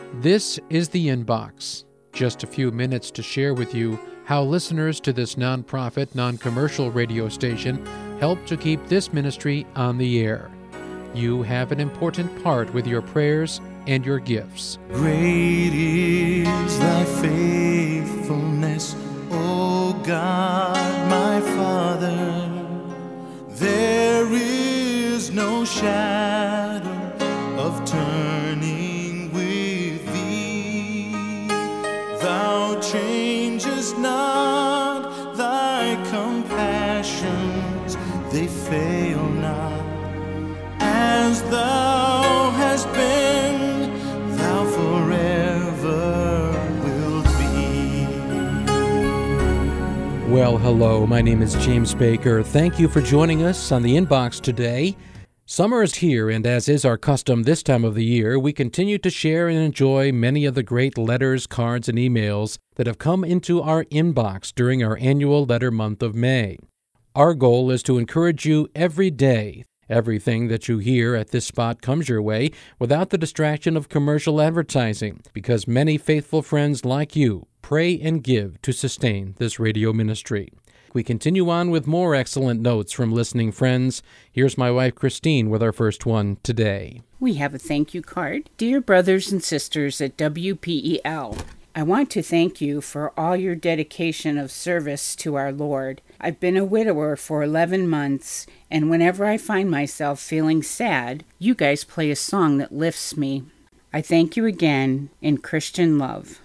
This is The Inbox. Just a few minutes to share with you how listeners to this nonprofit, non-commercial radio station help to keep this ministry on the air. You have an important part with your prayers and your gifts. Great is thy faithfulness, O God, my Father. There is no shadow of turning with thee. Thou changest not, thy compassions, they fail not. As thou hast been, thou forever wilt be. Well, hello, my name is James Baker. Thank you for joining us on The Inbox today. Summer is here, and as is our custom this time of the year, we continue to share and enjoy many of the great letters, cards, and emails that have come into our inbox during our annual letter month of May. Our goal is to encourage you every day. Everything that you hear at this spot comes your way without the distraction of commercial advertising, because many faithful friends like you pray and give to sustain this radio ministry. We continue on with more excellent notes from listening friends. Here's my wife, Christine, with our first one today. We have a thank you card. Dear brothers and sisters at WPEL, I want to thank you for all your dedication of service to our Lord. I've been a widower for 11 months, and whenever I find myself feeling sad, you guys play a song that lifts me. I thank you again in Christian love.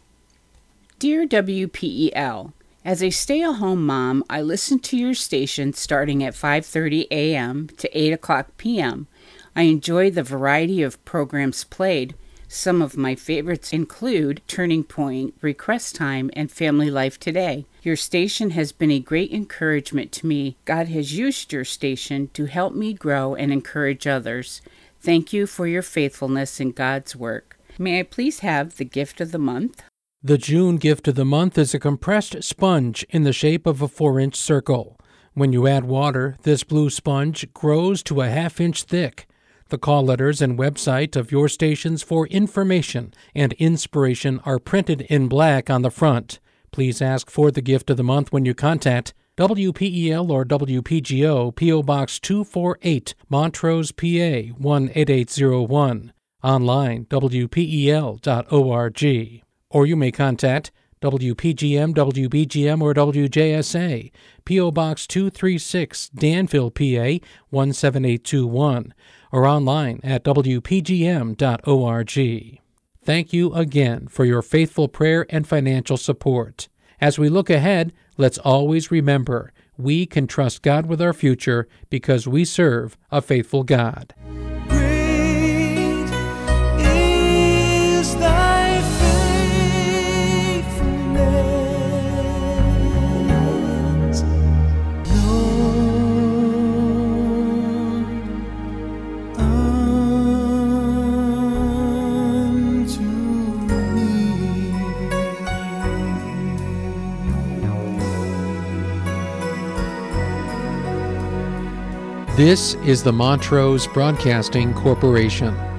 Dear WPEL, as a stay-at-home mom, I listen to your station starting at 5:30 a.m. to 8 o'clock p.m. I enjoy the variety of programs played. Some of my favorites include Turning Point, Request Time, and Family Life Today. Your station has been a great encouragement to me. God has used your station to help me grow and encourage others. Thank you for your faithfulness in God's work. May I please have the gift of the month? The June gift of the month is a compressed sponge in the shape of a 4-inch circle. When you add water, this blue sponge grows to a 1/2-inch thick. The call letters and website of your stations for information and inspiration are printed in black on the front. Please ask for the gift of the month when you contact WPEL or WPGO, P.O. Box 248, Montrose, PA 18801. Online, WPEL.org. Or you may contact WPGM, WBGM, or WJSA, P.O. Box 236, Danville, PA 17821, or online at WPGM.org. Thank you again for your faithful prayer and financial support. As we look ahead, let's always remember we can trust God with our future because we serve a faithful God. Great is thy faithfulness, Lord, unto me. This is the Montrose Broadcasting Corporation.